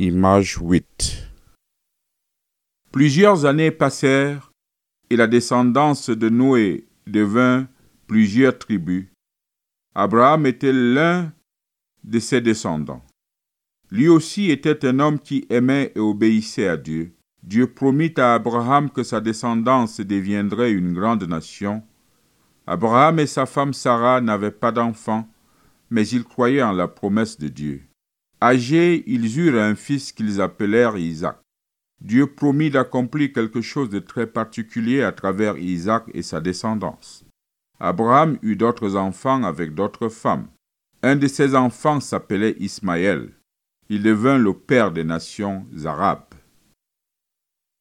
Image 8. Plusieurs années passèrent et la descendance de Noé devint plusieurs tribus. Abraham était l'un de ses descendants. Lui aussi était un homme qui aimait et obéissait à Dieu. Dieu promit à Abraham que sa descendance deviendrait une grande nation. Abraham et sa femme Sarah n'avaient pas d'enfants, mais ils croyaient en la promesse de Dieu. Âgés, ils eurent un fils qu'ils appelèrent Isaac. Dieu promit d'accomplir quelque chose de très particulier à travers Isaac et sa descendance. Abraham eut d'autres enfants avec d'autres femmes. Un de ses enfants s'appelait Ismaël. Il devint le père des nations arabes.